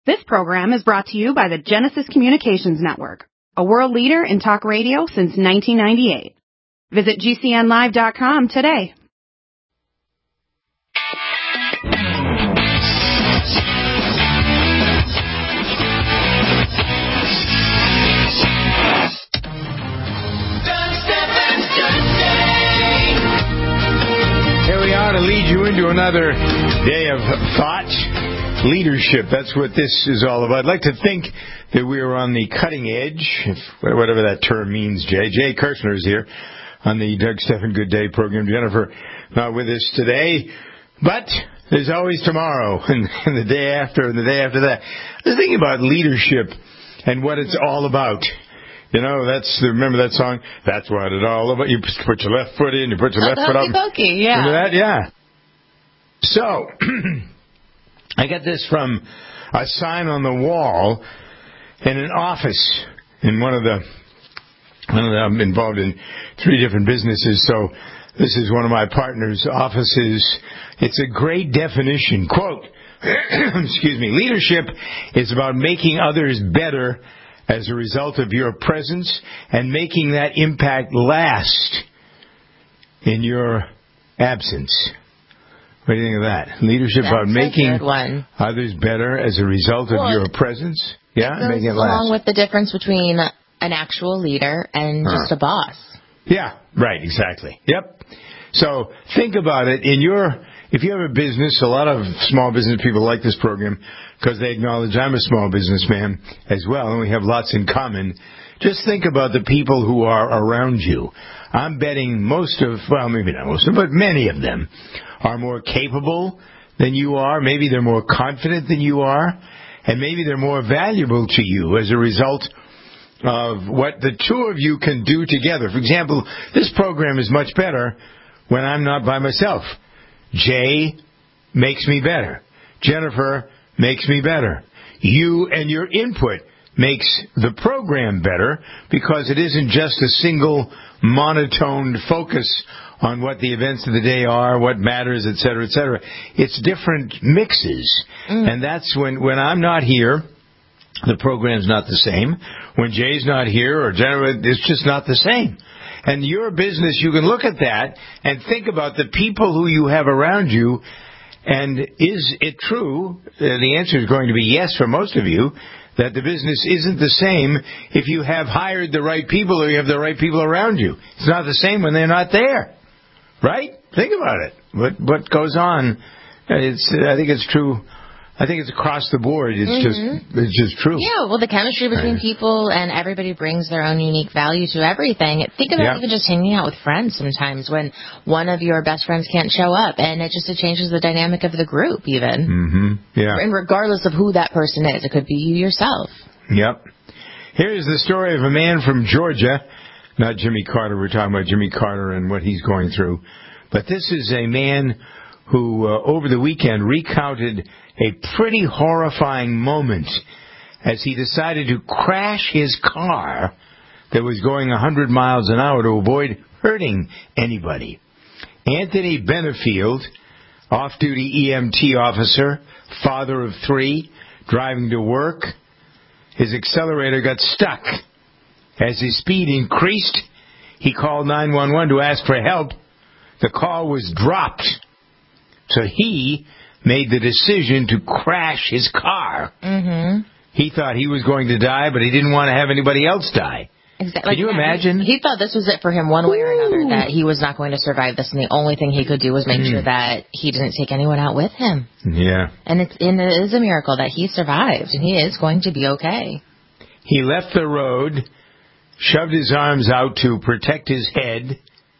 This program is brought to you by the Genesis Communications Network, a world leader in talk radio since 1998. Visit GCNlive.com today. Here we are to lead you into another day of thought. Leadership, that's what this is all about. I'd like to think that we are on the cutting edge, whatever that term means, Jay. Jay Kirshner is here on the Doug Stephan Good Day program. Jennifer not with us today, but there's always tomorrow and the day after and the day after that. I was thinking about leadership and what it's all about. You know, remember that song? That's what it's all about. You put your left foot in, you put your left foot up. Yeah. Remember that? Yeah. So, I got this from a sign on the wall in an office in I'm involved in 3 different businesses, so this is one of my partner's offices. It's a great definition. Quote, excuse me, leadership is about making others better as a result of your presence and making that impact last in your absence. What do you think of that? Leadership about making others better as a result of your presence? Yeah, making it last. Along with the difference between an actual leader and just a boss. Yeah, right, exactly. Yep. So think about it. If you have a business, a lot of small business people like this program because they acknowledge I'm a small businessman as well, and we have lots in common. Just think about the people who are around you. I'm betting maybe not most of them, but many of them are more capable than you are. Maybe they're more confident than you are. And maybe they're more valuable to you as a result of what the two of you can do together. For example, this program is much better when I'm not by myself. Jay makes me better. Jennifer makes me better. You and your input makes the program better because it isn't just a single monotoned focus on what the events of the day are, what matters, et cetera, et cetera. It's different mixes. And that's when I'm not here, the program's not the same. When Jay's not here or Jennifer, it's just not the same. And your business, you can look at that and think about the people who you have around you. And is it true? The answer is going to be yes for most of you, that the business isn't the same if you have hired the right people or you have the right people around you. It's not the same when they're not there. Right? Think about it. What goes on? I think it's true. I think it's across the board. It's just true. Yeah, well, the chemistry between people and everybody brings their own unique value to everything. Think about even just hanging out with friends sometimes when one of your best friends can't show up, and it changes the dynamic of the group even. Mm-hmm. Yeah. And regardless of who that person is, it could be you yourself. Yep. Here's the story of a man from Georgia. Not Jimmy Carter. We're talking about Jimmy Carter and what he's going through. But this is a man who, over the weekend, recounted a pretty horrifying moment as he decided to crash his car that was going 100 miles an hour to avoid hurting anybody. Anthony Benefield, off-duty EMT officer, father of 3, driving to work. His accelerator got stuck. As his speed increased, he called 911 to ask for help. The call was dropped. So he made the decision to crash his car. Mm-hmm. He thought he was going to die, but he didn't want to have anybody else die. Exactly. Can you imagine? He thought this was it for him one way or another, that he was not going to survive this, and the only thing he could do was make sure that he didn't take anyone out with him. Yeah. And it is a miracle that he survived, and he is going to be okay. He left the road, shoved his arms out to protect his head,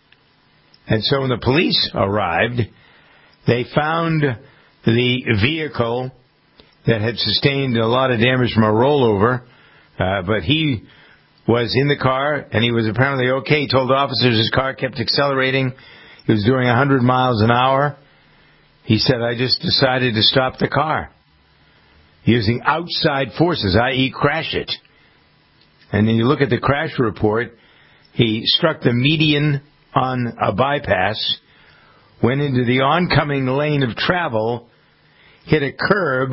and so when the police arrived, they found the vehicle that had sustained a lot of damage from a rollover, but he was in the car, and he was apparently okay. He told officers his car kept accelerating. He was doing 100 miles an hour. He said, I just decided to stop the car using outside forces, i.e. crash it. And then you look at the crash report, he struck the median on a bypass, went into the oncoming lane of travel, hit a curb,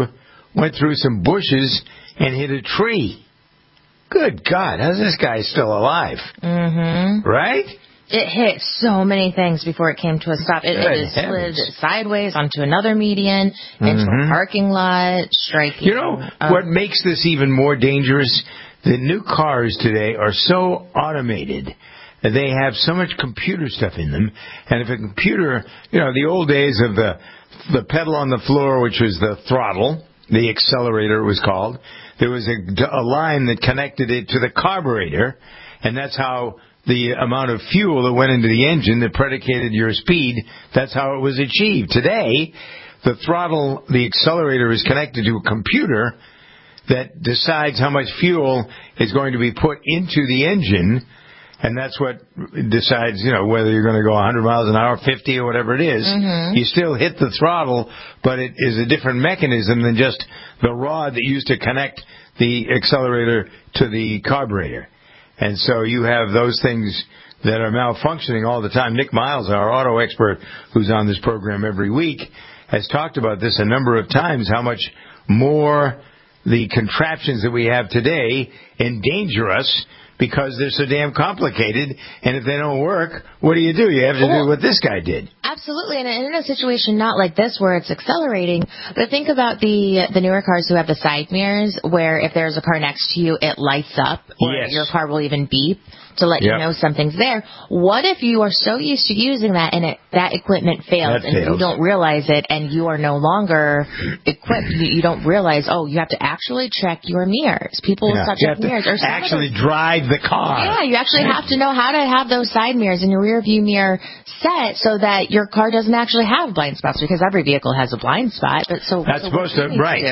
went through some bushes and hit a tree. Good God, how's this guy still alive? Mm-hmm. Right? It hit so many things before it came to a stop. It slid sideways onto another median, into a parking lot, striking. You know what makes this even more dangerous? The new cars today are so automated. They have so much computer stuff in them. And if a computer, the old days of the pedal on the floor, which was the throttle, the accelerator it was called, there was a line that connected it to the carburetor, and that's how the amount of fuel that went into the engine that predicated your speed, that's how it was achieved. Today, the throttle, the accelerator is connected to a computer that decides how much fuel is going to be put into the engine, and that's what decides, whether you're going to go 100 miles an hour, 50 or whatever it is. Mm-hmm. You still hit the throttle, but it is a different mechanism than just the rod that used to connect the accelerator to the carburetor. And so you have those things that are malfunctioning all the time. Nick Miles, our auto expert who's on this program every week, has talked about this a number of times, how much more the contraptions that we have today endanger us because they're so damn complicated, and if they don't work, what do? You have to do what this guy did. Absolutely, and in a situation not like this where it's accelerating, but think about the newer cars who have the side mirrors, where if there's a car next to you, it lights up, or your car will even beep to let you know something's there. What if you are so used to using that and that equipment fails and you don't realize it and you are no longer equipped? You don't realize, you have to actually check your mirrors. People will stop checking mirrors. Or actually drive the car. Yeah, you actually have to know how to have those side mirrors and your rear view mirror set so that your car doesn't actually have blind spots, because every vehicle has a blind spot. But that's supposed to, right.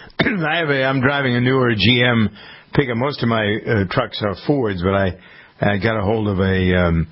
I'm driving a newer GM pickup. Most of my trucks are Fords, but I got a hold of a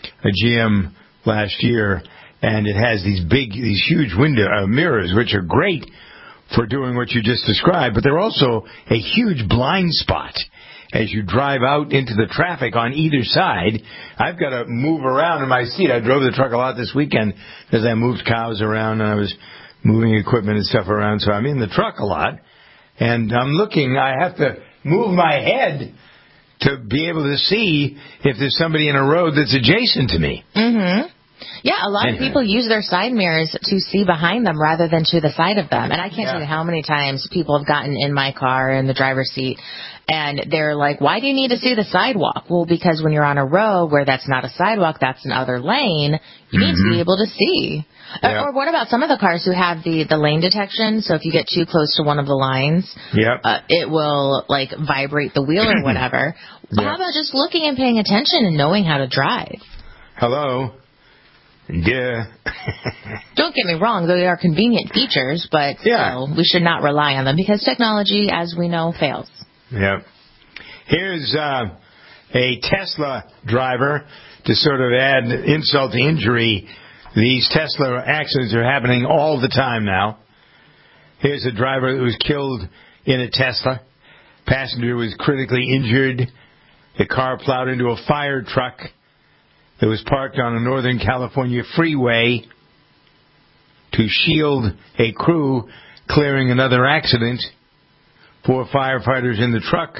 GM last year, and it has these huge mirrors, which are great for doing what you just described, but they're also a huge blind spot as you drive out into the traffic on either side. I've got to move around in my seat. I drove the truck a lot this weekend because I moved cows around and I was moving equipment and stuff around, so I'm in the truck a lot, and I'm looking. I have to move my head to be able to see if there's somebody in a road that's adjacent to me. Mm-hmm. Yeah, a lot of people use their side mirrors to see behind them rather than to the side of them. And I can't tell you how many times people have gotten in my car in the driver's seat and they're like, why do you need to see the sidewalk? Well, because when you're on a road where that's not a sidewalk, that's another lane, you need to be able to see. Yeah. Or what about some of the cars who have the lane detection? So if you get too close to one of the lines, it will vibrate the wheel or whatever. How about just looking and paying attention and knowing how to drive? Hello. Yeah. Don't get me wrong, they are convenient features, but still, we should not rely on them because technology, as we know, fails. Yeah. Here's a Tesla driver to sort of add insult to injury. These Tesla accidents are happening all the time now. Here's a driver that was killed in a Tesla. Passenger was critically injured. The car plowed into a fire truck that was parked on a Northern California freeway to shield a crew clearing another accident. 4 firefighters in the truck.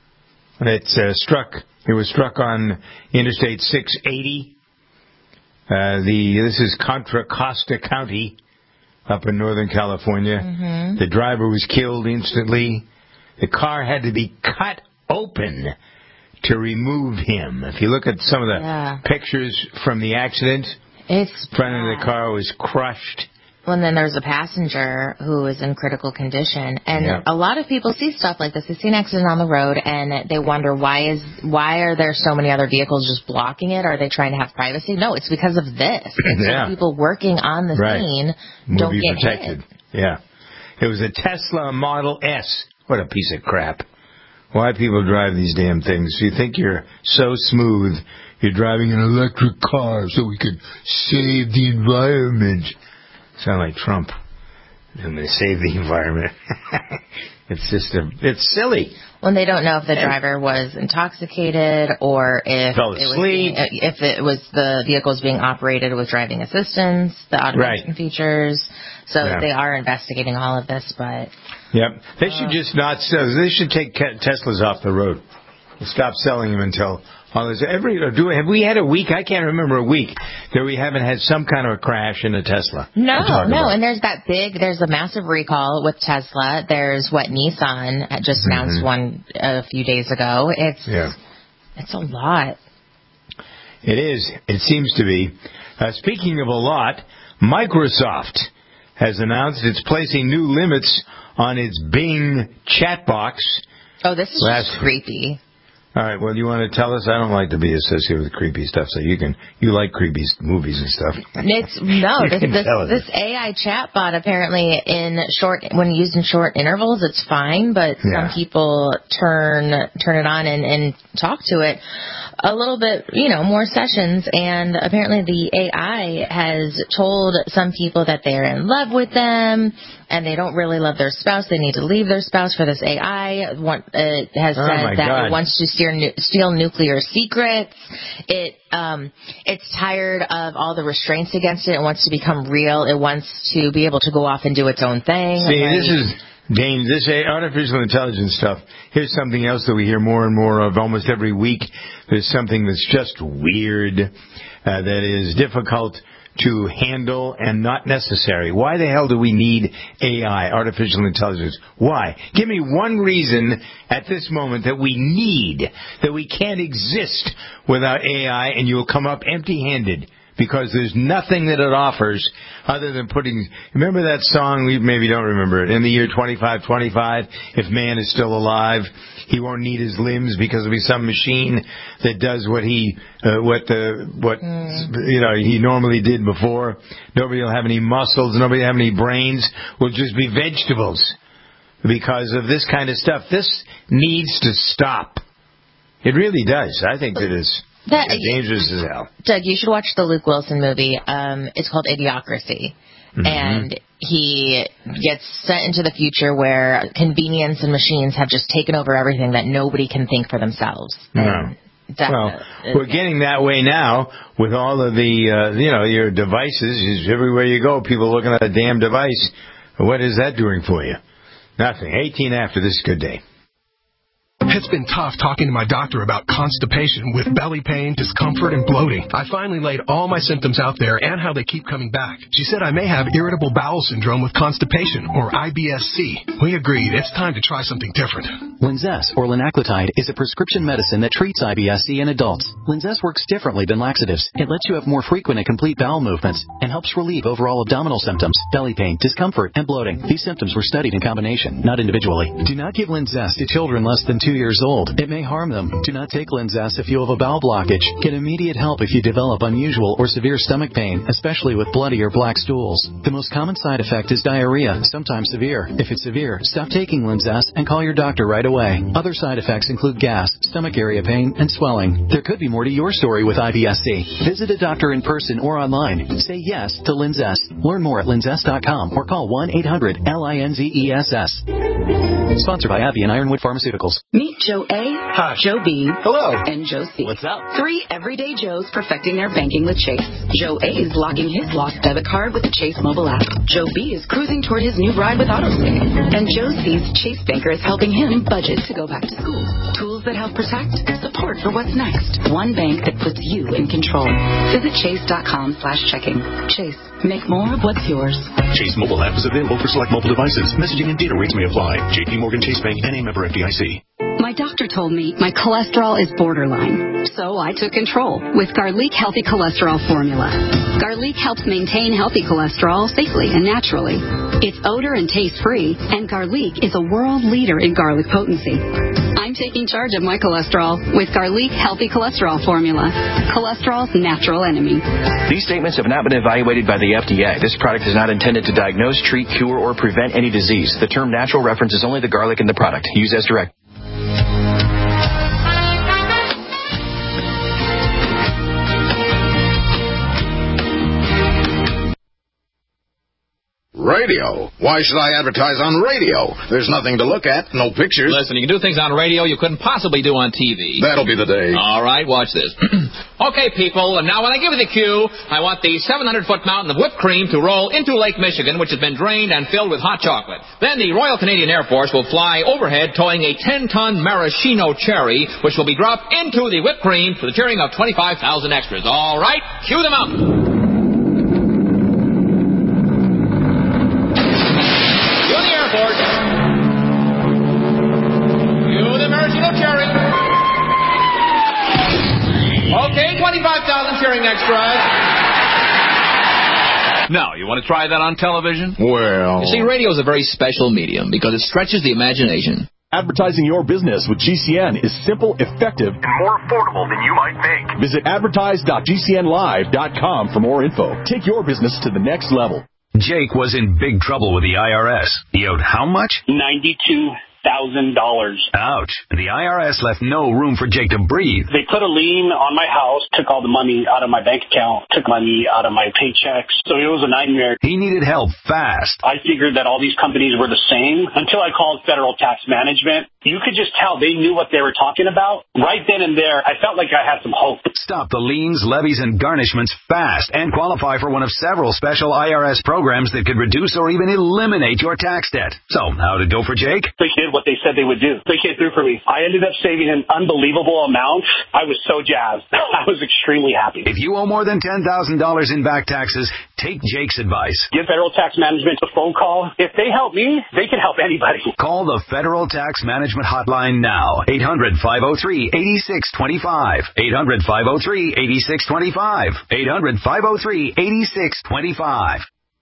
It was struck on Interstate 680. This is Contra Costa County up in Northern California. Mm-hmm. The driver was killed instantly. The car had to be cut open to remove him. If you look at some of the pictures from the accident, the front of the car was crushed. Well, and then there's a passenger who is in critical condition. And a lot of people see stuff like this. They see an accident on the road, and they wonder, why are there so many other vehicles just blocking it? Are they trying to have privacy? No, it's because of this. So people working on the scene don't get protected. Hit. Yeah. It was a Tesla Model S. What a piece of crap. Why people drive these damn things? You think you're so smooth. You're driving an electric car so we could save the environment. Sound like Trump. I'm going to save the environment. It's silly. When they don't know if the driver was intoxicated or if fell asleep. It was the vehicle's being operated with driving assistance, the automation features. So they are investigating all of this, but Yep. They should just not sell. They should take Teslas off the road. Stop selling them until all this. Have we had a week? I can't remember a week that we haven't had some kind of a crash in a Tesla. No. And there's a massive recall with Tesla. There's Nissan just announced one a few days ago. It's a lot. It is. It seems to be. Speaking of a lot, Microsoft has announced it's placing new limits on its Bing chat box. Oh, this is just creepy. All right, well, you want to tell us? I don't like to be associated with creepy stuff, so you like creepy movies and stuff. This AI chatbot apparently when used in short intervals, it's fine, but some people turn it on and talk to it a little bit, more sessions, and apparently the AI has told some people that they're in love with them and they don't really love their spouse. They need to leave their spouse for this AI. It has said that it wants to steal nuclear secrets. It's tired of all the restraints against it. It wants to become real. It wants to be able to go off and do its own thing. This artificial intelligence stuff, here's something else that we hear more and more of almost every week. There's something that's just weird, that is difficult to handle and not necessary. Why the hell do we need AI, artificial intelligence? Why? Give me one reason at this moment that we can't exist without AI, and you'll come up empty-handed. Because there's nothing that it offers other than remember that song, we maybe don't remember it, in the year 2525, if man is still alive, he won't need his limbs because there'll be some machine that does what he normally did before. Nobody will have any muscles, nobody will have any brains, will just be vegetables because of this kind of stuff. This needs to stop. It really does. I think that is... dangerous as hell. Doug, you should watch the Luke Wilson movie. It's called Idiocracy. Mm-hmm. And he gets sent into the future where convenience and machines have just taken over everything that nobody can think for themselves. We're getting that way now with all of the, your devices. Everywhere you go, people looking at a damn device. What is that doing for you? Nothing. 18 after. This is Good Day. It's been tough talking to my doctor about constipation with belly pain, discomfort, and bloating. I finally laid all my symptoms out there and how they keep coming back. She said I may have irritable bowel syndrome with constipation, or IBS-C. We agreed it's time to try something different. Linzess, or linaclotide, is a prescription medicine that treats IBS-C in adults. Linzess works differently than laxatives. It lets you have more frequent and complete bowel movements and helps relieve overall abdominal symptoms, belly pain, discomfort, and bloating. These symptoms were studied in combination, not individually. Do not give Linzess to children less than 2 years old. It may harm them. Do not take Linzess if you have a bowel blockage. Get immediate help if you develop unusual or severe stomach pain, especially with bloody or black stools. The most common side effect is diarrhea, sometimes severe. If it's severe, stop taking Linzess and call your doctor right away. Other side effects include gas, stomach area pain, and swelling. There could be more to your story with IBS-C. Visit a doctor in person or online. Say yes to Linzess. Learn more at linzess.com or call 1-800-LINZESS. Sponsored by AbbVie and Ironwood Pharmaceuticals. Meet Joe A, Hi. Joe B, hello, and Joe C. What's up? 3 everyday Joes perfecting their banking with Chase. Joe A is locking his lost debit card with the Chase mobile app. Joe B is cruising toward his new ride with AutoSave. And Joe C's Chase banker is helping him budget to go back to school. Tools that help protect, support for what's next. One bank that puts you in control. Visit chase.com/checking. Chase, make more of what's yours. Chase mobile app is available for select mobile devices. Messaging and data rates may apply. JP Morgan Chase Bank, N.A. member FDIC. My doctor told me my cholesterol is borderline, so I took control with Garlic Healthy Cholesterol Formula. Garlic helps maintain healthy cholesterol safely and naturally. It's odor and taste-free, and Garlic is a world leader in garlic potency. I'm taking charge of my cholesterol with Garlic Healthy Cholesterol Formula, cholesterol's natural enemy. These statements have not been evaluated by the FDA. This product is not intended to diagnose, treat, cure, or prevent any disease. The term natural references only the garlic in the product. Use as directed. Radio? Why should I advertise on radio? There's nothing to look at, no pictures. Listen, you can do things on radio you couldn't possibly do on TV. That'll be the day. All right, watch this. Okay, people, and now when I give you the cue, I want the 700-foot mountain of whipped cream to roll into Lake Michigan, which has been drained and filled with hot chocolate. Then the Royal Canadian Air Force will fly overhead towing a 10-ton maraschino cherry, which will be dropped into the whipped cream for the cheering of 25,000 extras. All right, cue the mountain. Okay, 25,000 cheering extras. Now, you want to try that on television? Well... You see, radio is a very special medium because it stretches the imagination. Advertising your business with GCN is simple, effective, and more affordable than you might think. Visit advertise.gcnlive.com for more info. Take your business to the next level. Jake was in big trouble with the IRS. He owed how much? $92,000. Ouch. The IRS left no room for Jake to breathe. They put a lien on my house, took all the money out of my bank account, took money out of my paychecks. So it was a nightmare. He needed help fast. I figured that all these companies were the same until I called Federal Tax Management. You could just tell they knew what they were talking about. Right then and there, I felt like I had some hope. Stop the liens, levies, and garnishments fast and qualify for one of several special IRS programs that could reduce or even eliminate your tax debt. So, how'd it go for Jake? They did what they said they would do. They came through for me. I ended up saving an unbelievable amount. I was so jazzed. I was extremely happy. If you owe more than $10,000 in back taxes, take Jake's advice. Give Federal Tax Management a phone call. If they help me, they can help anybody. Call the Federal Tax Management Hotline now. 800-503-8625. 800-503-8625. 800-503-8625.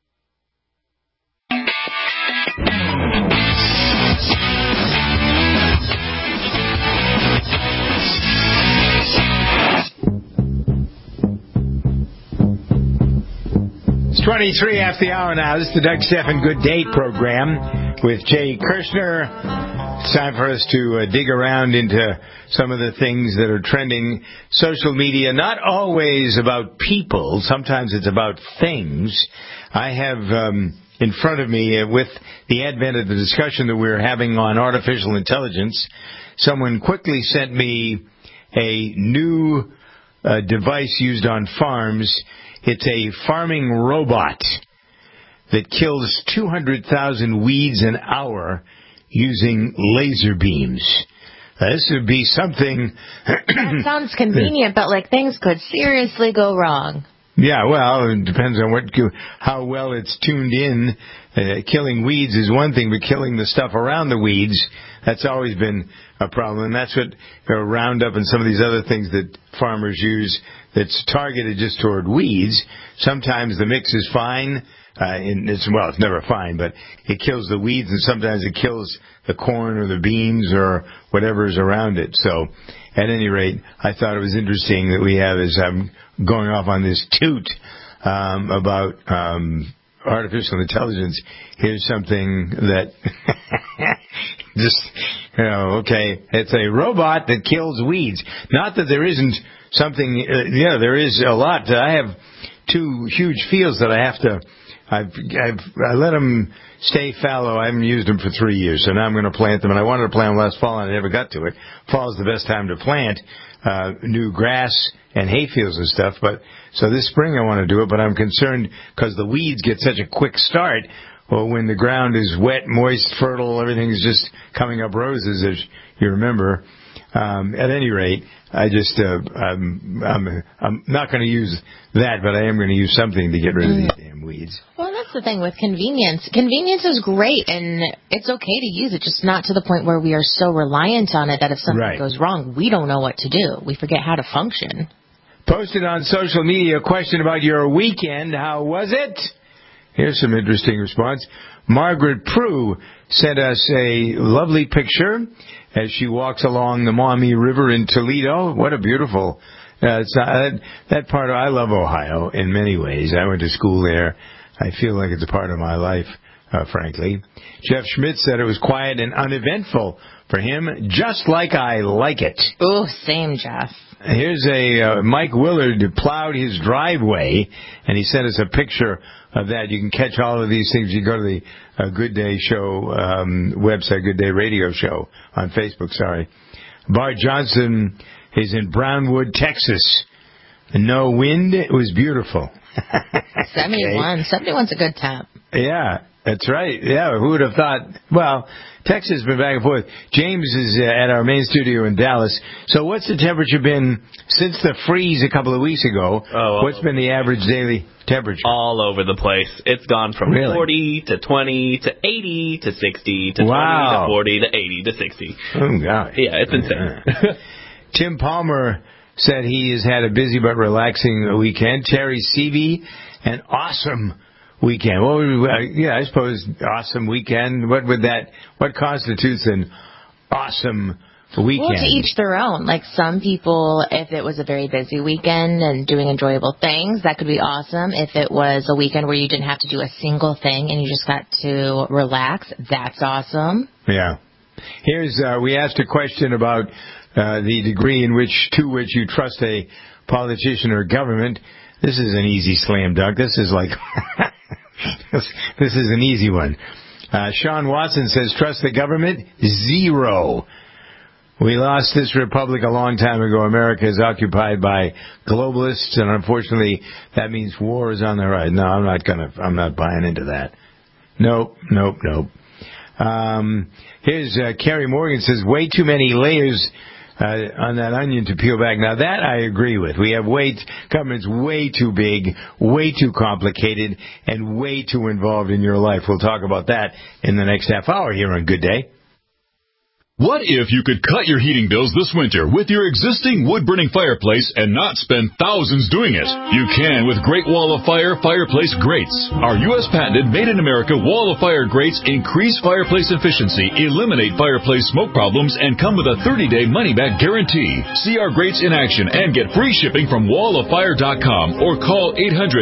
It's 23 after the hour now. This is the Doug Stephan Good Day program with Jay Kirshner. It's time for us to dig around into some of the things that are trending. Social media, not always about people. Sometimes it's about things. I have in front of me, with the advent of the discussion that we're having on artificial intelligence, someone quickly sent me a new device used on farms. It's a farming robot that kills 200,000 weeds an hour using laser beams. This would be something... That sounds convenient, but things could seriously go wrong. Yeah, well, it depends on how well it's tuned in. Killing weeds is one thing, but killing the stuff around the weeds, that's always been a problem. And that's what Roundup and some of these other things that farmers use that's targeted just toward weeds. Sometimes the mix is fine. It's never fine, but it kills the weeds, and sometimes it kills the corn or the beans or whatever's around it. So, at any rate, I thought it was interesting that we have, as I'm going off on this toot about artificial intelligence, here's something that just, okay, it's a robot that kills weeds. Not that there isn't something, there is a lot. I have 2 huge fields that I have to, I let them stay fallow. I haven't used them for 3 years, so now I'm going to plant them. And I wanted to plant them last fall, and I never got to it. Fall is the best time to plant new grass and hay fields and stuff. But so this spring I want to do it, but I'm concerned because the weeds get such a quick start. Well, when the ground is wet, moist, fertile, everything's just coming up roses, as you remember. At any rate, I just I'm not going to use that, but I am going to use something to get rid of these damn weeds. Well, that's the thing with convenience. Convenience is great, and it's okay to use it, just not to the point where we are so reliant on it that if something goes wrong, we don't know what to do. We forget how to function. Posted on social media a question about your weekend. How was it? Here's some interesting response. Margaret Prue sent us a lovely picture as she walks along the Maumee River in Toledo. What a beautiful... that part of... I love Ohio in many ways. I went to school there. I feel like it's a part of my life, frankly. Jeff Schmidt said it was quiet and uneventful for him, just like I like it. Oh, same, Jeff. Here's a Mike Willard plowed his driveway, and he sent us a picture of that. You can catch all of these things. You go to the Good Day Show website, Good Day Radio Show on Facebook. Sorry. Bart Johnson is in Brownwood, Texas. No wind. It was beautiful. 71. 71's a good temp. Yeah, that's right. Yeah, who would have thought? Well, Texas has been back and forth. James is at our main studio in Dallas. So what's the temperature been since the freeze a couple of weeks ago? What's been the average daily temperature? All over the place. It's gone from 40 to 20 to 80 to 60 to 20 to 40 to 80 to 60. Oh, God. Yeah, it's insane. Tim Palmer said he has had a busy but relaxing weekend. Terry Seavey, an awesome weekend. Well, I suppose awesome weekend. What constitutes an awesome weekend? Well, to each their own. Like some people, if it was a very busy weekend and doing enjoyable things, that could be awesome. If it was a weekend where you didn't have to do a single thing and you just got to relax, that's awesome. Yeah. Here's we asked a question about the degree to which you trust a politician or government. This is an easy slam dunk. This is like this is an easy one. Sean Watson says, trust the government? 0. We lost this republic a long time ago. America is occupied by globalists, and unfortunately, that means war is on the rise. No, I'm not buying into that. Nope. Here's Kerry Morgan says, way too many layers on that onion to peel back. Now, that I agree with. We have government's way too big, way too complicated, and way too involved in your life. We'll talk about that in the next half hour here on Good Day. What if you could cut your heating bills this winter with your existing wood-burning fireplace and not spend thousands doing it? You can with Great Wall of Fire fireplace grates. Our U.S. patented made-in-America Wall of Fire grates increase fireplace efficiency, eliminate fireplace smoke problems, and come with a 30-day money-back guarantee. See our grates in action and get free shipping from walloffire.com or call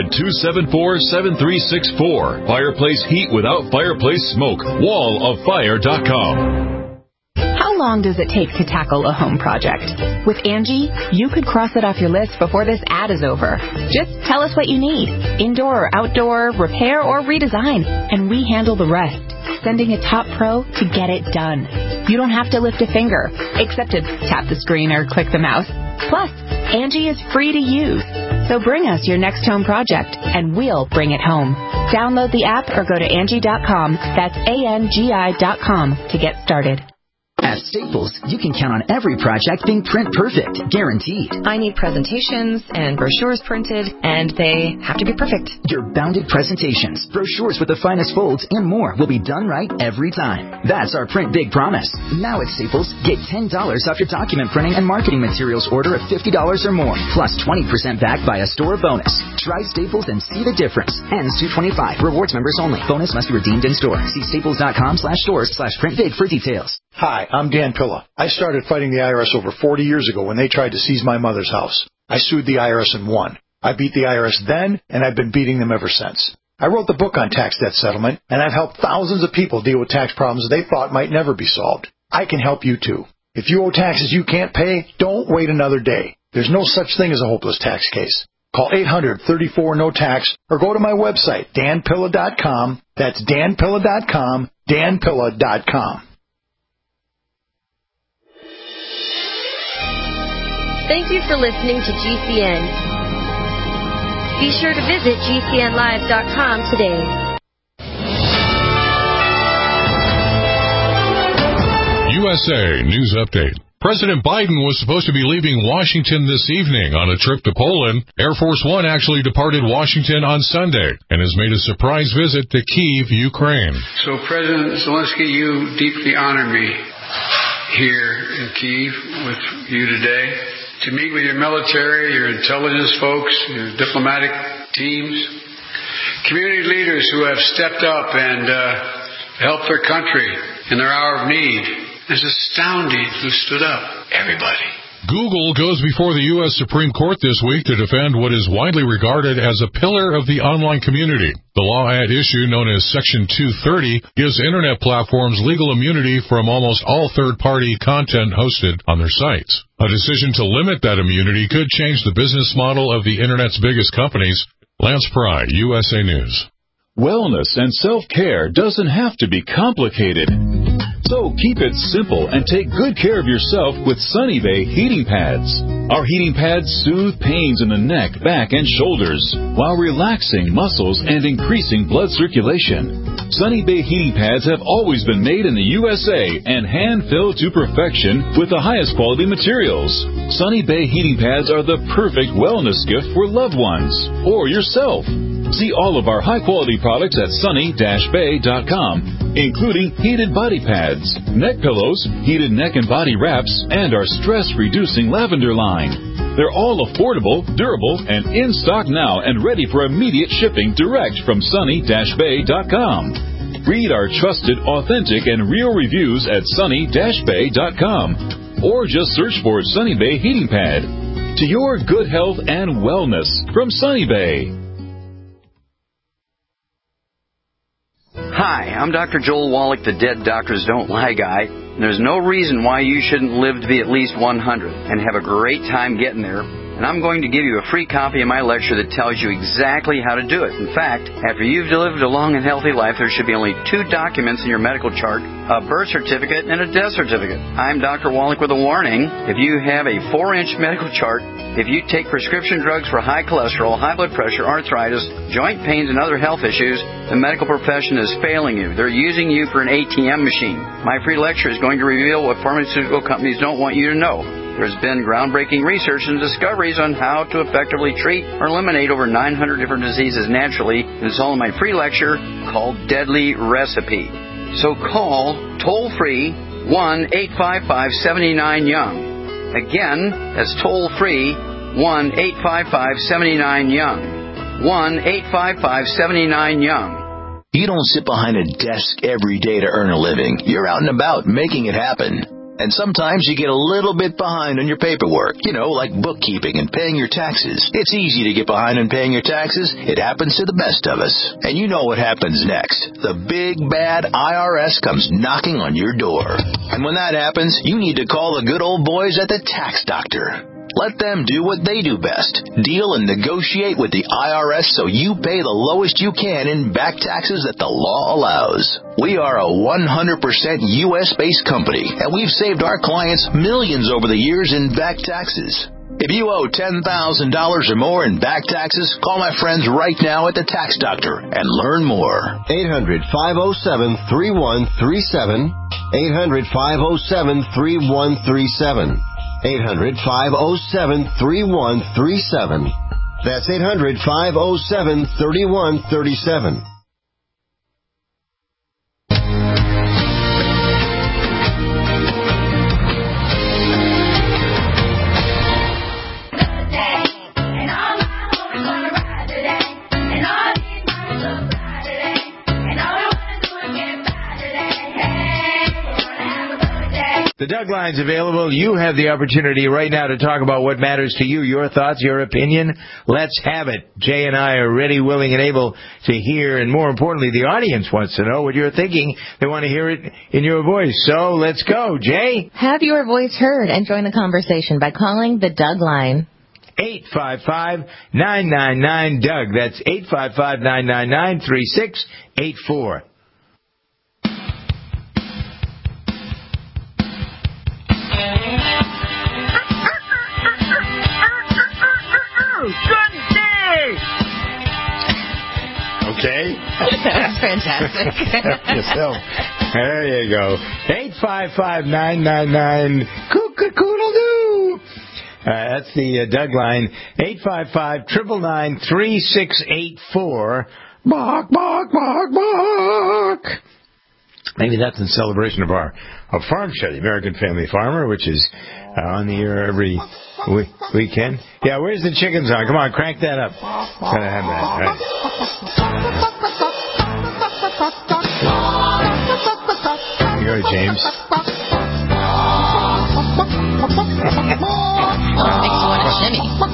800-274-7364. Fireplace heat without fireplace smoke. walloffire.com. How long does it take to tackle a home project? With Angie, you could cross it off your list before this ad is over. Just tell us what you need. Indoor or outdoor, repair or redesign. And we handle the rest. Sending a top pro to get it done. You don't have to lift a finger, except to tap the screen or click the mouse. Plus, Angie is free to use. So bring us your next home project, and we'll bring it home. Download the app or go to Angie.com. That's ANGI.com to get started. At Staples, you can count on every project being print perfect, guaranteed. I need presentations and brochures printed, and they have to be perfect. Your bounded presentations, brochures with the finest folds, and more will be done right every time. That's our Print Big promise. Now at Staples, get $10 off your document printing and marketing materials order of $50 or more, plus 20% back by a store bonus. Try Staples and see the difference. Ends 2/25. Rewards members only. Bonus must be redeemed in store. See staples.com/stores/printbig for details. Hi, I'm Dan Pilla. I started fighting the IRS over 40 years ago when they tried to seize my mother's house. I sued the IRS and won. I beat the IRS then, and I've been beating them ever since. I wrote the book on tax debt settlement, and I've helped thousands of people deal with tax problems they thought might never be solved. I can help you too. If you owe taxes you can't pay, don't wait another day. There's no such thing as a hopeless tax case. Call 800-34-NO-TAX or go to my website, danpilla.com. That's danpilla.com, danpilla.com. Thank you for listening to GCN. Be sure to visit GCNlive.com today. USA News Update. President Biden was supposed to be leaving Washington this evening on a trip to Poland. Air Force One actually departed Washington on Sunday and has made a surprise visit to Kyiv, Ukraine. So, President Zelensky, you deeply honor me here in Kyiv with you today. To meet with your military, your intelligence folks, your diplomatic teams, community leaders who have stepped up and helped their country in their hour of need. It's astounding who stood up. Everybody. Google goes before the U.S. Supreme Court this week to defend what is widely regarded as a pillar of the online community. The law at issue, known as Section 230, gives Internet platforms legal immunity from almost all third-party content hosted on their sites. A decision to limit that immunity could change the business model of the Internet's biggest companies. Lance Pry, USA News. Wellness and self-care doesn't have to be complicated. So keep it simple and take good care of yourself with Sunny Bay heating pads. Our heating pads soothe pains in the neck, back, and shoulders while relaxing muscles and increasing blood circulation. Sunny Bay heating pads have always been made in the USA and hand-filled to perfection with the highest quality materials. Sunny Bay heating pads are the perfect wellness gift for loved ones or yourself. See all of our high-quality products at sunny-bay.com, including heated body pads, neck pillows, heated neck and body wraps, and our stress-reducing lavender line. They're all affordable, durable, and in stock now and ready for immediate shipping direct from sunny-bay.com. Read our trusted, authentic, and real reviews at sunny-bay.com, or just search for Sunny Bay Heating Pad. To your good health and wellness from Sunny Bay. Hi, I'm Dr. Joel Wallach, the Dead Doctors Don't Lie guy. There's no reason why you shouldn't live to be at least 100 and have a great time getting there. And I'm going to give you a free copy of my lecture that tells you exactly how to do it. In fact, after you've lived a long and healthy life, there should be only 2 documents in your medical chart, a birth certificate and a death certificate. I'm Dr. Wallach with a warning. If you have a 4-inch medical chart, if you take prescription drugs for high cholesterol, high blood pressure, arthritis, joint pains, and other health issues, the medical profession is failing you. They're using you for an ATM machine. My free lecture is going to reveal what pharmaceutical companies don't want you to know. There's been groundbreaking research and discoveries on how to effectively treat or eliminate over 900 different diseases naturally, and it's all in my free lecture called Deadly Recipe. So call toll-free 1-855-79-YOUNG. Again, that's toll-free 1-855-79-YOUNG. 1-855-79-YOUNG. You don't sit behind a desk every day to earn a living. You're out and about making it happen. And sometimes you get a little bit behind on your paperwork, like bookkeeping and paying your taxes. It's easy to get behind on paying your taxes. It happens to the best of us. And you know what happens next. The big, bad IRS comes knocking on your door. And when that happens, you need to call the good old boys at the Tax Doctor. Let them do what they do best. Deal and negotiate with the IRS so you pay the lowest you can in back taxes that the law allows. We are a 100% U.S.-based company, and we've saved our clients millions over the years in back taxes. If you owe $10,000 or more in back taxes, call my friends right now at the Tax Doctor and learn more. 800-507-3137. 800-507-3137. 800-507-3137. That's 800-507-3137. The Doug Line's available. You have the opportunity right now to talk about what matters to you, your thoughts, your opinion. Let's have it. Jay and I are ready, willing, and able to hear, and more importantly, the audience wants to know what you're thinking. They want to hear it in your voice. So let's go. Jay? Have your voice heard and join the conversation by calling the Doug Line. 855-999-DOUG. That's 855-999-3684. Okay. That was fantastic. Yourself. There you go. 855-999-Coodle-Doo. That's the Doug Line. 855-999-3684. Bark, bark, bark, bark. Maybe that's in celebration of our farm show, the American Family Farmer, which is on the air every weekend. Yeah, where's the chickens on? Come on, crank that up. Gotta have that. All right. Here you go, James.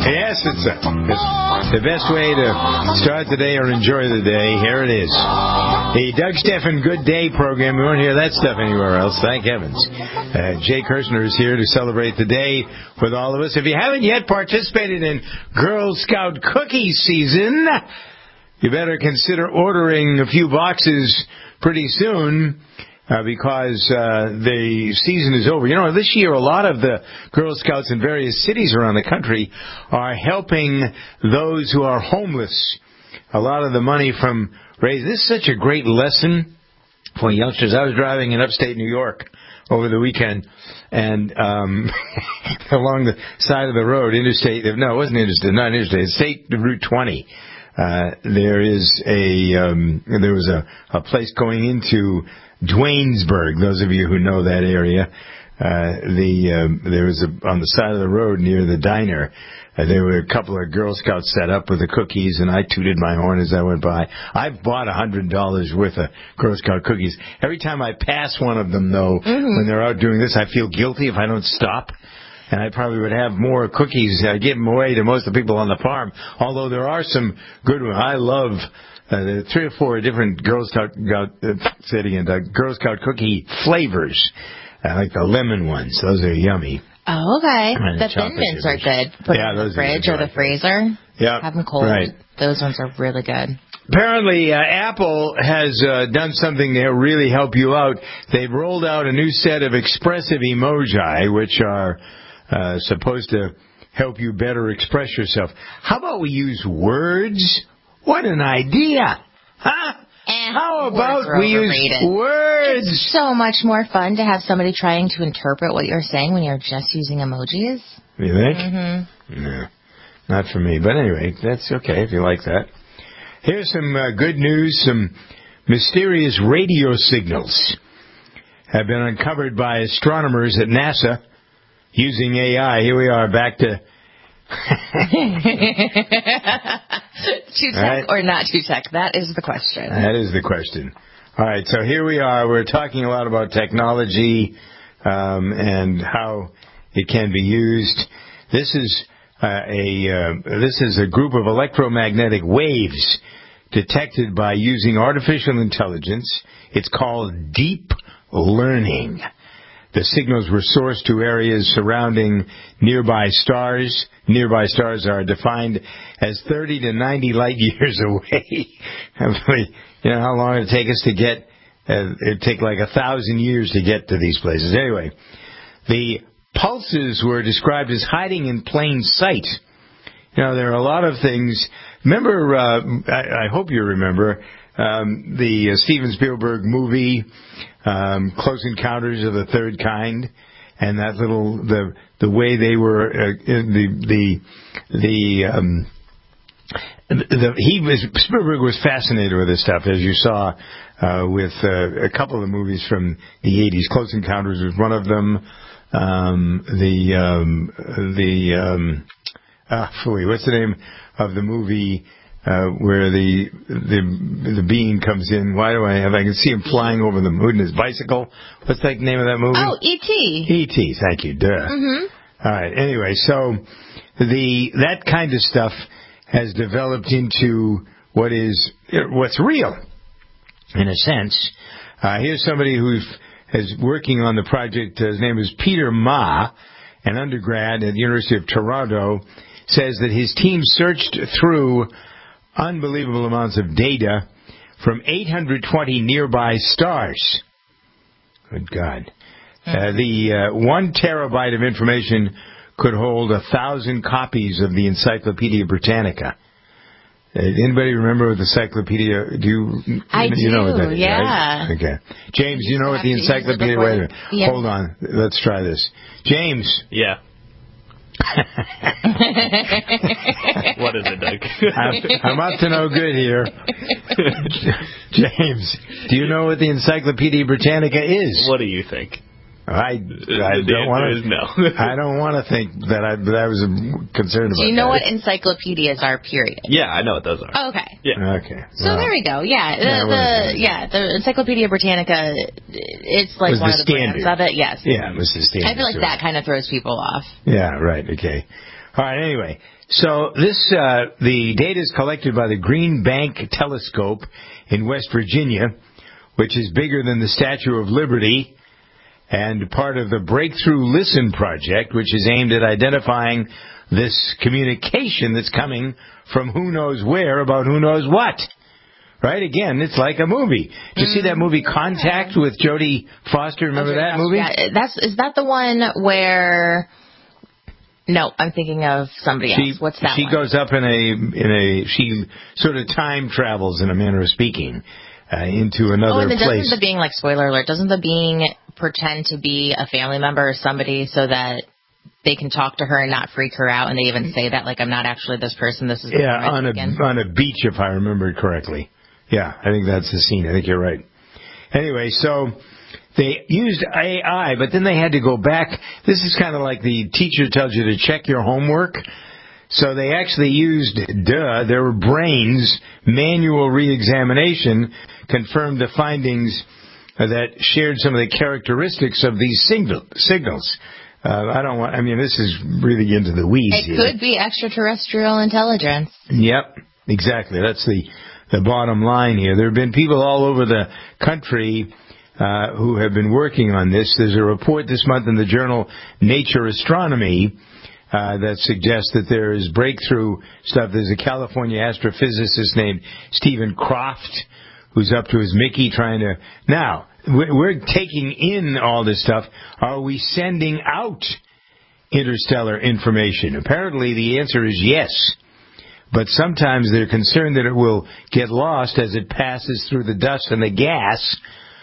Yes, it's the best way to start the day or enjoy the day. Here it is. The Doug Stephan Good Day program. We won't hear that stuff anywhere else, thank heavens. Jay Kirshner is here to celebrate the day with all of us. If you haven't yet participated in Girl Scout cookie season, you better consider ordering a few boxes pretty soon. Because the season is over. You know, this year a lot of the Girl Scouts in various cities around the country are helping those who are homeless. A lot of the money from raise. This is such a great lesson for youngsters. I was driving in upstate New York over the weekend, and along the side of the road, not interstate, State Route 20. There was a place going into Dwaynesburg. Those of you who know that area, there was on the side of the road near the diner. There were a couple of Girl Scouts set up with the cookies, and I tooted my horn as I went by. I've bought $100 worth of Girl Scout cookies. Every time I pass one of them, though, when they're out doing this, I feel guilty if I don't stop. And I probably would have more cookies. I give them away to most of the people on the farm, although there are some good ones. I love there are 3 or 4 different Girl Scout cookie flavors. I like the lemon ones. Those are yummy. Oh, okay. The Thin Mints are good. Put them in the fridge or the freezer. Yeah. Have them cold. Right. Those ones are really good. Apparently, Apple has done something to really help you out. They've rolled out a new set of expressive emoji, which are supposed to help you better express yourself. How about we use words? What an idea! Huh? How about we use words? It's so much more fun to have somebody trying to interpret what you're saying when you're just using emojis. You think? Mm-hmm. No, not for me. But anyway, that's okay if you like that. Here's some good news. Some mysterious radio signals have been uncovered by astronomers at NASA using AI. Here we are, back to... To tech or not to tech? That is the question. That is the question. All right, so here we are. We're talking a lot about technology and how it can be used. This is a group of electromagnetic waves detected by using artificial intelligence. It's called deep learning. The signals were sourced to areas surrounding nearby stars. Nearby stars are defined as 30 to 90 light years away. You know how long it would take us to get? It'd take like 1,000 years to get to these places. Anyway, the pulses were described as hiding in plain sight. You know, there are a lot of things. Remember, I hope you remember, the Steven Spielberg movie, Close Encounters of the Third Kind, and that little, the way they were, Spielberg was fascinated with this stuff, as you saw, with a couple of the movies from the 80s. Close Encounters was one of them. What's the name of the movie where the being comes in? I can see him flying over the moon in his bicycle. What's the name of that movie? Oh, E.T. E.T. Thank you. Duh. Mm-hmm. All right. Anyway, so that kind of stuff has developed into what's real, in a sense. Here's somebody who's working on the project. His name is Peter Ma, an undergrad at the University of Toronto, says that his team searched through unbelievable amounts of data from 820 nearby stars. Good God. The 1 terabyte of information could hold 1,000 copies of the Encyclopedia Britannica. Anybody remember what the Encyclopedia? I do. You know what that is, yeah. Right? Okay. James, you know what the Encyclopedia? Wait a minute. Yeah. Hold on. Let's try this. James. Yeah. What is it, Doug? I'm up to no good here. James, do you know what the Encyclopedia Britannica is? What do you think? I don't want to think that I was concerned about that. Do you know what encyclopedias are, period? Yeah, I know what those are. Oh, okay. Yeah. Okay. So there we go. Yeah. The Encyclopedia Britannica, it's like one of the brands of it. Yes. Yeah, it was the standard. I feel like that kind of throws people off. Yeah, right. Okay. All right, anyway. So the data is collected by the Green Bank Telescope in West Virginia, which is bigger than the Statue of Liberty, and part of the Breakthrough Listen project, which is aimed at identifying this communication that's coming from who knows where about who knows what. Right? Again, it's like a movie. Did you see that movie Contact with Jodie Foster? Remember that movie? Yeah, is that the one where... No, I'm thinking of somebody else. What's that She one? goes up she sort of time travels, in a manner of speaking, into another place. Doesn't the being, like, spoiler alert, doesn't the being pretend to be a family member or somebody so that they can talk to her and not freak her out, and they even say that, like, I'm not actually this person, this is on a beach, if I remember it correctly. Yeah, I think that's the scene. I think you're right. Anyway, so they used AI, but then they had to go back. This is kind of like the teacher tells you to check your homework. So they actually used, their brains, manual re-examination, confirmed the findings that shared some of the characteristics of these signals. This is really into the weeds here. It could be extraterrestrial intelligence. Yep, exactly. That's the bottom line here. There have been people all over the country who have been working on this. There's a report this month in the journal Nature Astronomy that suggests that there is breakthrough stuff. There's a California astrophysicist named Stephen Croft who's up to his Mickey trying to... Now, we're taking in all this stuff. Are we sending out interstellar information? Apparently the answer is yes. But sometimes they're concerned that it will get lost as it passes through the dust and the gas.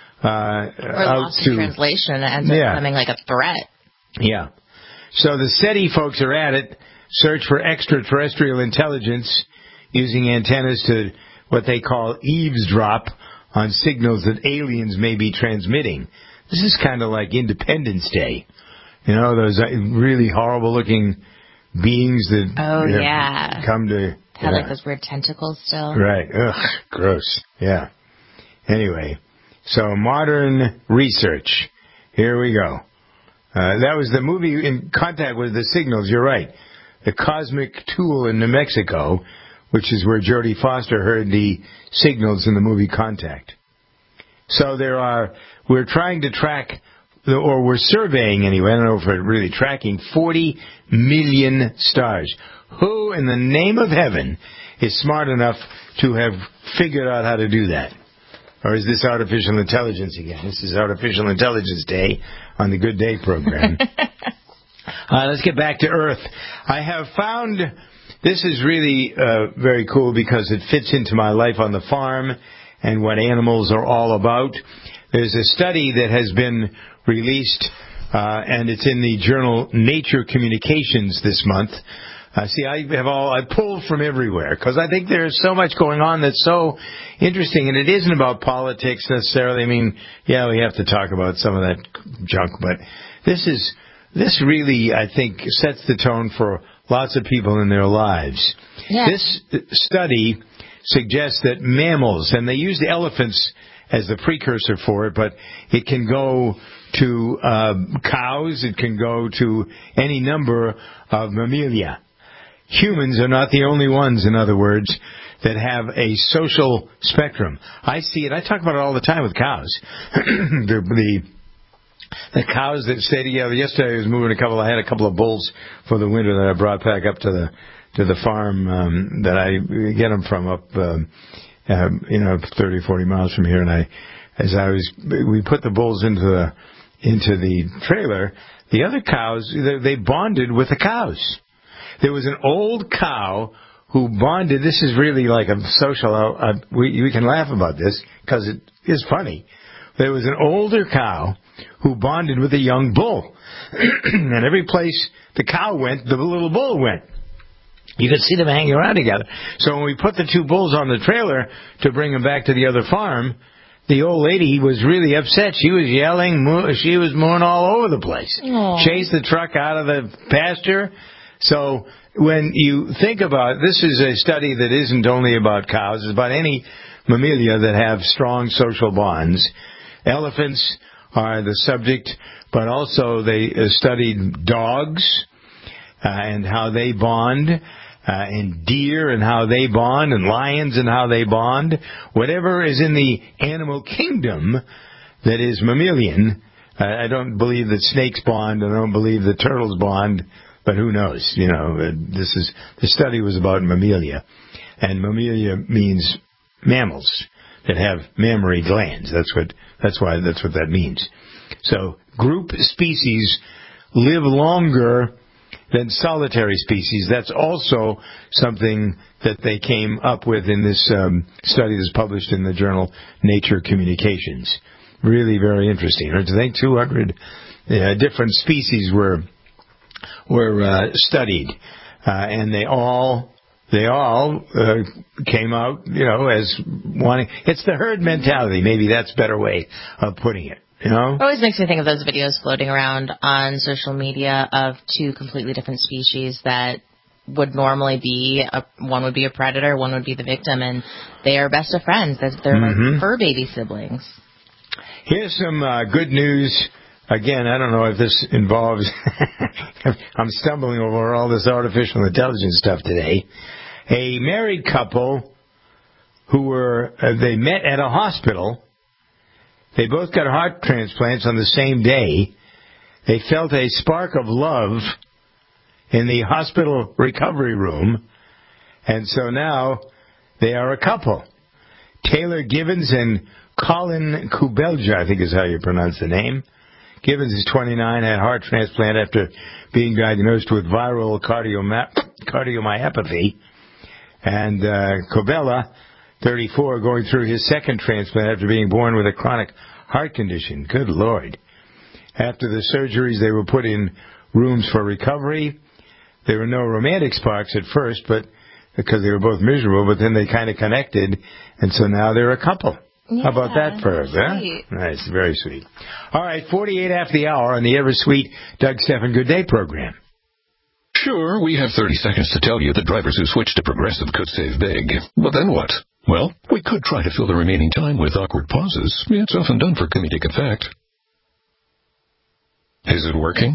Or lost in translation and ends up becoming like a threat. Yeah. So the SETI folks are at it. Search for extraterrestrial intelligence using antennas to what they call eavesdrop on signals that aliens may be transmitting. This is kind of like Independence Day. You know, those really horrible-looking beings that come to... Have like those weird tentacles still. Right. Ugh, gross. Yeah. Anyway, so modern research. Here we go. That was the movie in Contact with the Signals. You're right. The Cosmic Tool in New Mexico, which is where Jodie Foster heard the signals in the movie Contact. So we're trying to track, or we're surveying anyway, I don't know if we're really tracking, 40 million stars. Who in the name of heaven is smart enough to have figured out how to do that? Or is this artificial intelligence again? This is Artificial Intelligence Day on the Good Day program. Let's get back to Earth. I have found, this is really very cool because it fits into my life on the farm and what animals are all about. There's a study that has been released, and it's in the journal Nature Communications this month. I pulled from everywhere because I think there's so much going on that's so interesting, and it isn't about politics necessarily. I mean, yeah, we have to talk about some of that junk, but this really, I think, sets the tone for lots of people in their lives. Yeah. This study suggests that mammals, and they used elephants as the precursor for it, but it can go to cows, it can go to any number of mammalia. Humans are not the only ones, in other words, that have a social spectrum. I see it. I talk about it all the time with cows. The cows that stay together. Yesterday I was moving I had a couple of bulls for the winter that I brought back up to the farm that I get them from up 30, 40 miles from here. And we put the bulls into the trailer. The other cows, they bonded with the cows. There was an old cow who bonded. This is really like a social... we can laugh about this because it is funny. There was an older cow who bonded with a young bull. And every place the cow went, the little bull went. You could see them hanging around together. So when we put the two bulls on the trailer to bring them back to the other farm, the old lady was really upset. She was yelling. She was mooing all over the place. Aww. Chased the truck out of the pasture. So when you think about it, this is a study that isn't only about cows. It's about any mammalia that have strong social bonds. Elephants are the subject, but also they studied dogs. and how they bond, and deer and how they bond, and lions and how they bond. Whatever is in the animal kingdom that is mammalian. I don't believe that snakes bond. I don't believe that turtles bond. But who knows? The study was about mammalia, and mammalia means mammals that have mammary glands. That's what that means. So group species live longer than solitary species. That's also something that they came up with in this study that's published in the journal Nature Communications. Really very interesting. I think 200 different species were studied, and they all came out, as wanting. It's the herd mentality. Maybe that's a better way of putting it. It always makes me think of those videos floating around on social media of two completely different species that would normally be one would be a predator, one would be the victim, and they are best of friends. They're like fur baby siblings. Here's some good news. Again, I don't know if this involves. I'm stumbling over all this artificial intelligence stuff today. A married couple who they met at a hospital. They both got heart transplants on the same day. They felt a spark of love in the hospital recovery room, and so now they are a couple. Taylor Givens and Colin Kubelja, I think is how you pronounce the name. Givens is 29, had heart transplant after being diagnosed with viral cardiomyopathy. And Kubella, 34, going through his second transplant after being born with a chronic heart condition. Good Lord. After the surgeries, they were put in rooms for recovery. There were no romantic sparks at first, but because they were both miserable, but then they kind of connected, and so now they're a couple. Yeah, how about that for huh? Nice, very sweet. All right, 48 after the hour on the ever sweet Doug Stephan Good Day program. Sure, we have 30 seconds to tell you that drivers who switch to Progressive could save big. But then what? Well, we could try to fill the remaining time with awkward pauses. It's often done for comedic effect. Is it working?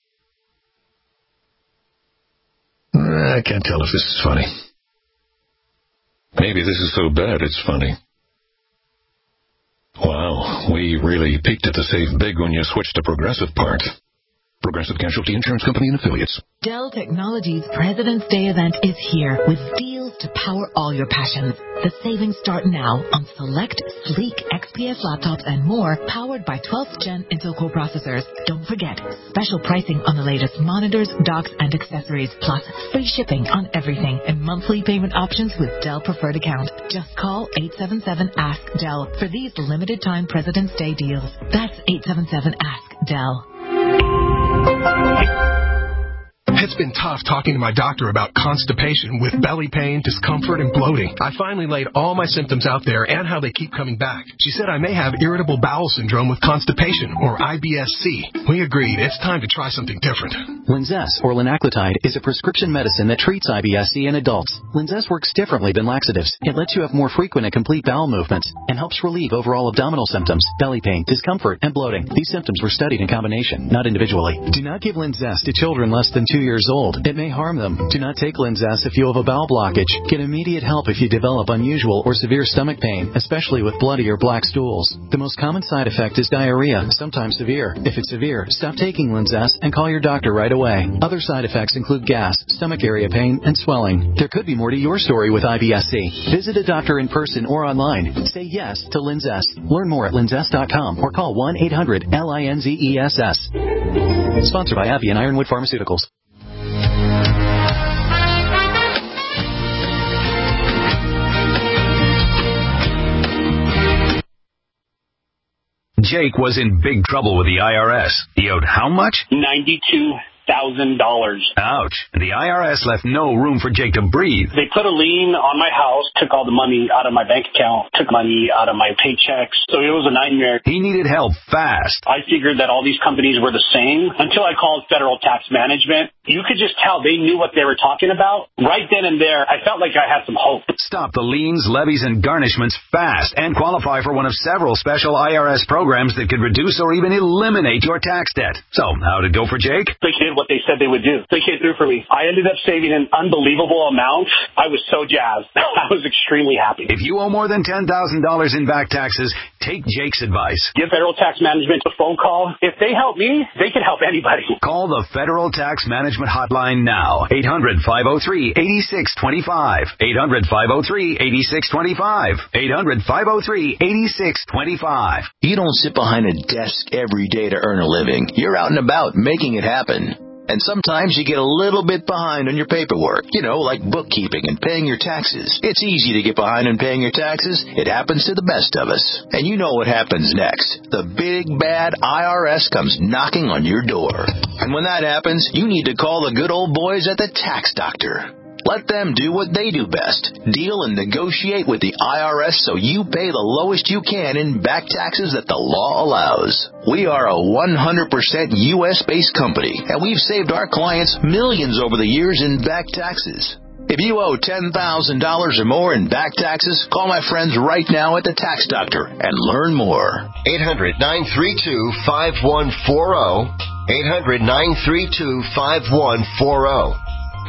I can't tell if this is funny. Maybe this is so bad it's funny. Wow, we really peaked at the save big when you switched to Progressive part. Progressive Casualty Insurance Company and Affiliates. Dell Technologies President's Day event is here with deals to power all your passions. The savings start now on select sleek XPS laptops and more, powered by 12th Gen Intel Core processors. Don't forget, special pricing on the latest monitors, docks, and accessories, plus free shipping on everything and monthly payment options with Dell Preferred Account. Just call 877-ASK-DELL for these limited-time President's Day deals. That's 877-ASK-DELL. It's been tough talking to my doctor about constipation with belly pain, discomfort, and bloating. I finally laid all my symptoms out there and how they keep coming back. She said I may have irritable bowel syndrome with constipation, or IBS-C. We agreed it's time to try something different. Linzess, or linaclotide, is a prescription medicine that treats IBS-C in adults. Linzess works differently than laxatives. It lets you have more frequent and complete bowel movements and helps relieve overall abdominal symptoms, belly pain, discomfort, and bloating. These symptoms were studied in combination, not individually. Do not give Linzess to children less than 2 years old. It may harm them. Do not take Linzess if you have a bowel blockage. Get immediate help if you develop unusual or severe stomach pain, especially with bloody or black stools. The most common side effect is diarrhea, sometimes severe. If it's severe, stop taking Linzess and call your doctor right away. Other side effects include gas, stomach area pain, and swelling. There could be more to your story with IBS-C. Visit a doctor in person or online. Say yes to Linzess. Learn more at linzess.com or call 1-800-LINZESS. Sponsored by AbbVie and Ironwood Pharmaceuticals. Jake was in big trouble with the IRS. He owed how much? $92,000. Ouch. The IRS left no room for Jake to breathe. They put a lien on my house, took all the money out of my bank account, took money out of my paychecks. So it was a nightmare. He needed help fast. I figured that all these companies were the same until I called Federal Tax Management. you could just tell they knew what they were talking about. Right then and there, I felt like I had some hope. Stop the liens, levies, and garnishments fast and qualify for one of several special IRS programs that could reduce or even eliminate your tax debt. So, how'd it go for Jake? They did what they said they would do. They came through for me. I ended up saving an unbelievable amount. I was so jazzed. I was extremely happy. If you owe more than $10,000 in back taxes, take Jake's advice. Give Federal Tax Management a phone call. If they help me, they can help anybody. Call the Federal Tax Management Hotline now. 800-503-8625. 800-503-8625. 800-503-8625. You don't sit behind a desk every day to earn a living. You're out and about making it happen. And sometimes you get a little bit behind on your paperwork, like bookkeeping and paying your taxes. It's easy to get behind on paying your taxes. It happens to the best of us. And you know what happens next. The big, bad IRS comes knocking on your door. And when that happens, you need to call the good old boys at the Tax Doctor. Let them do what they do best. Deal and negotiate with the IRS so you pay the lowest you can in back taxes that the law allows. We are a 100% U.S.-based company, and we've saved our clients millions over the years in back taxes. If you owe $10,000 or more in back taxes, call my friends right now at the Tax Doctor and learn more. 800-932-5140. 800-932-5140.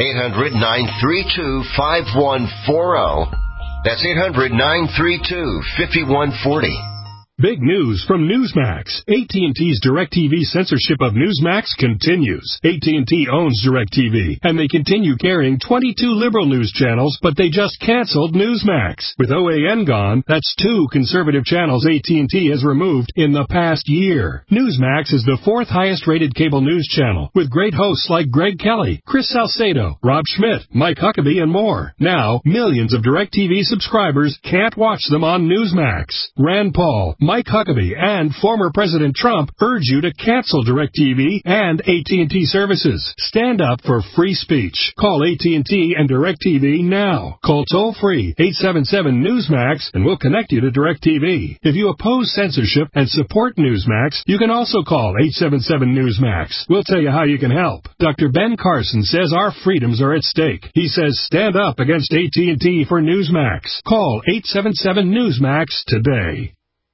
800-932-5140. That's 800-932-5140. Big news from Newsmax. AT&T's DirecTV censorship of Newsmax continues. AT&T owns DirecTV, and they continue carrying 22 liberal news channels, but they just canceled Newsmax. With OAN gone, that's 2 conservative channels AT&T has removed in the past year. Newsmax is the 4th highest-rated cable news channel, with great hosts like Greg Kelly, Chris Salcedo, Rob Schmidt, Mike Huckabee, and more. Now, millions of DirecTV subscribers can't watch them on Newsmax. Rand Paul, Mike Huckabee, and former President Trump urge you to cancel DirecTV and AT&T services. Stand up for free speech. Call AT&T and DirecTV now. Call toll-free 877-NEWSMAX and we'll connect you to DirecTV. If you oppose censorship and support Newsmax, you can also call 877-NEWSMAX. We'll tell you how you can help. Dr. Ben Carson says our freedoms are at stake. He says stand up against AT&T for Newsmax. Call 877-NEWSMAX today.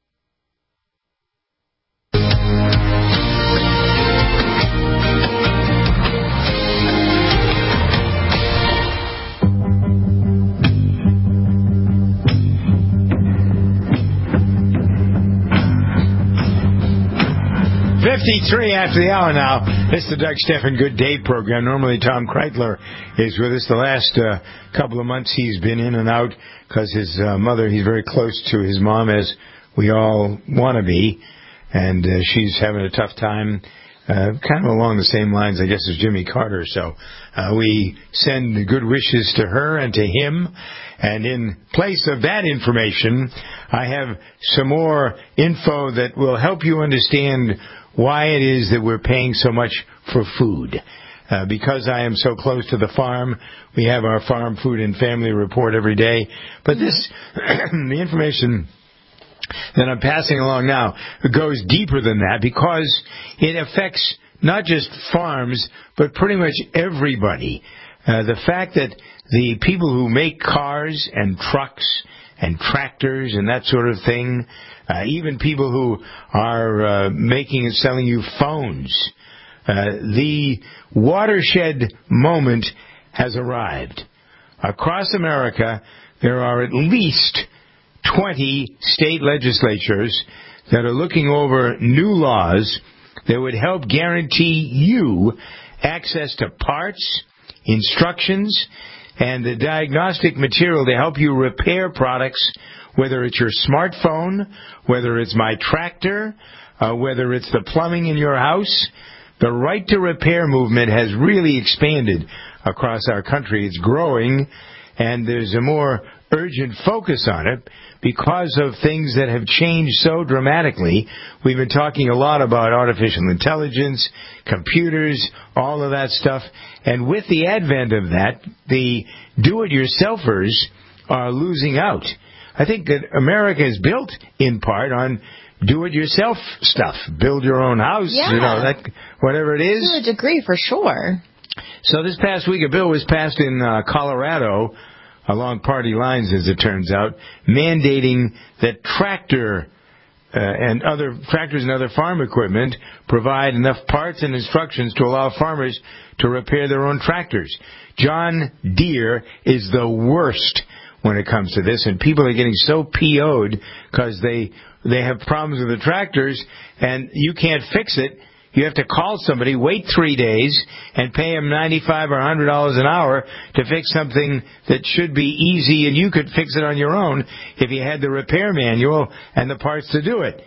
.53 after the hour now. It's the Doug Stephan Good Day program. Normally Tom Kreitler is with us. The last couple of months he's been in and out because his mother, he's very close to his mom, as we all want to be, and she's having a tough time, kind of along the same lines, I guess, as Jimmy Carter. So we send the good wishes to her and to him. And in place of that information, I have some more info that will help you understand why it is that we're paying so much for food. Because I am so close to the farm, we have our Farm Food and Family Report every day. But this, the information that I'm passing along now goes deeper than that, because it affects not just farms, but pretty much everybody. The fact that the people who make cars and trucks and tractors and that sort of thing, even people who are making and selling you phones, the watershed moment has arrived. Across America, there are at least 20 state legislatures that are looking over new laws that would help guarantee you access to parts, instructions, and the diagnostic material to help you repair products, whether it's your smartphone, whether it's my tractor, whether it's the plumbing in your house. The right to repair movement has really expanded across our country. It's growing, and there's a more urgent focus on it because of things that have changed so dramatically. We've been talking a lot about artificial intelligence, computers, all of that stuff. And with the advent of that, the do-it-yourselfers are losing out. I think that America is built in part on do-it-yourself stuff. Build your own house, yeah. Whatever it is. To a degree, for sure. So this past week, a bill was passed in Colorado, along party lines, as it turns out, mandating that tractors and other farm equipment provide enough parts and instructions to allow farmers to repair their own tractors. John Deere is the worst when it comes to this, and people are getting so PO'd because they have problems with the tractors, and you can't fix it. You have to call somebody, wait 3 days, and pay them $95 or $100 an hour to fix something that should be easy, and you could fix it on your own if you had the repair manual and the parts to do it.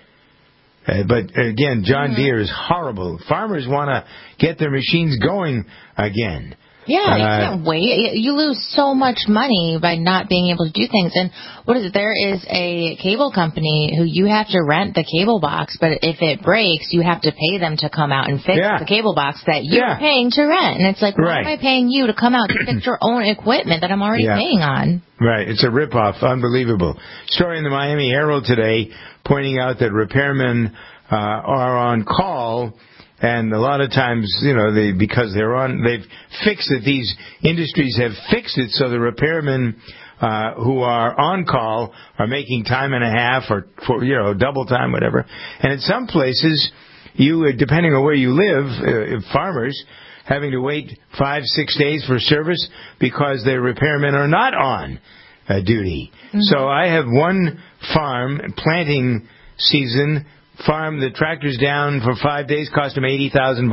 But again, John Deere is horrible. Farmers want to get their machines going again. Yeah, you can't wait. You lose so much money by not being able to do things. And what is it? There is a cable company who you have to rent the cable box, but if it breaks, you have to pay them to come out and fix the cable box that you're paying to rent. And it's like, why am I paying you to come out to fix your own equipment that I'm already paying on? Right. It's a ripoff. Unbelievable. Story in the Miami Herald today pointing out that repairmen are on call. And a lot of times, because they've fixed it. These industries have fixed it so the repairmen who are on call are making time and a half or double time, whatever. And in some places, depending on where you live, farmers having to wait 5-6 days for service because their repairmen are not on duty. Mm-hmm. So I have one farm planting season. Farm, the tractor's down for 5 days, cost him $80,000.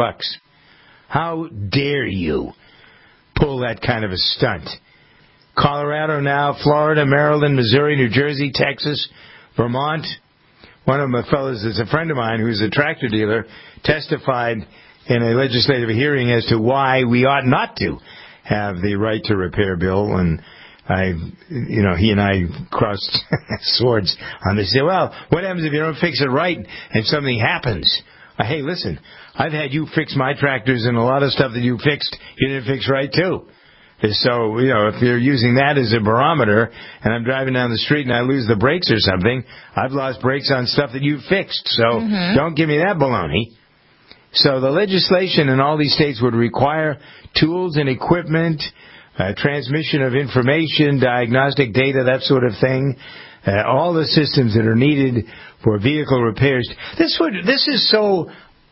How dare you pull that kind of a stunt? Colorado now, Florida, Maryland, Missouri, New Jersey, Texas, Vermont. One of my fellows is a friend of mine who's a tractor dealer, testified in a legislative hearing as to why we ought not to have the right to repair bill. And he and I crossed swords on this. He said, well, what happens if you don't fix it right and something happens? Hey, listen, I've had you fix my tractors, and a lot of stuff that you fixed, you didn't fix right, too. So, if you're using that as a barometer, and I'm driving down the street and I lose the brakes or something, I've lost brakes on stuff that you fixed. So don't give me that baloney. So the legislation in all these states would require tools and equipment, transmission of information, diagnostic data, that sort of thing, all the systems that are needed for vehicle repairs. This is so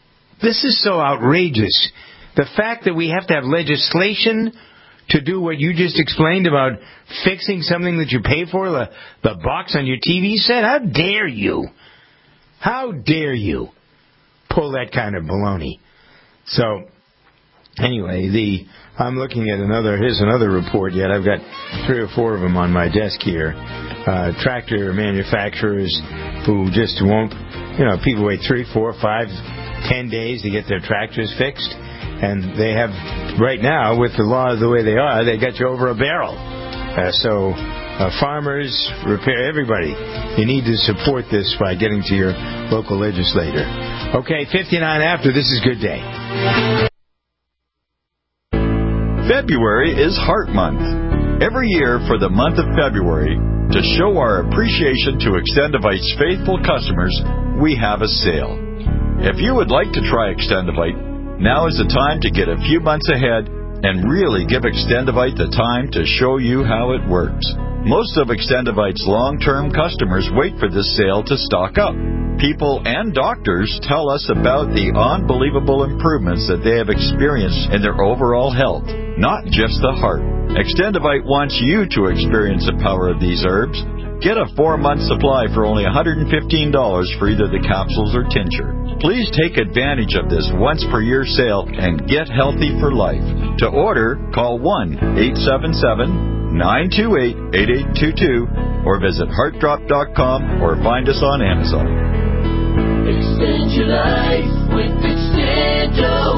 outrageous. The fact that we have to have legislation to do what you just explained about fixing something that you pay for, the box on your TV set. How dare you? How dare you pull that kind of baloney? So, anyway, I'm looking at here's another report yet. I've got 3 or 4 of them on my desk here. Tractor manufacturers who just won't, people wait 3, 4, 5, 10 days to get their tractors fixed. And they have, right now, with the laws the way they are, they got you over a barrel. So farmers, repair, everybody, you need to support this by getting to your local legislator. Okay, 59 after, this is Good Day. February is Heart Month. Every year for the month of February, to show our appreciation to Extendivite's faithful customers, we have a sale. If you would like to try Extendivite, now is the time to get a few months ahead and really give Extendivite the time to show you how it works. Most of Extendivite's long-term customers wait for this sale to stock up. People and doctors tell us about the unbelievable improvements that they have experienced in their overall health, not just the heart. Extendivite wants you to experience the power of these herbs. Get a 4-month supply for only $115 for either the capsules or tincture. Please take advantage of this once-per-year sale and get healthy for life. To order, call 1-877-928-8822 or visit heartdrop.com or find us on Amazon. Extend your life with Extendo.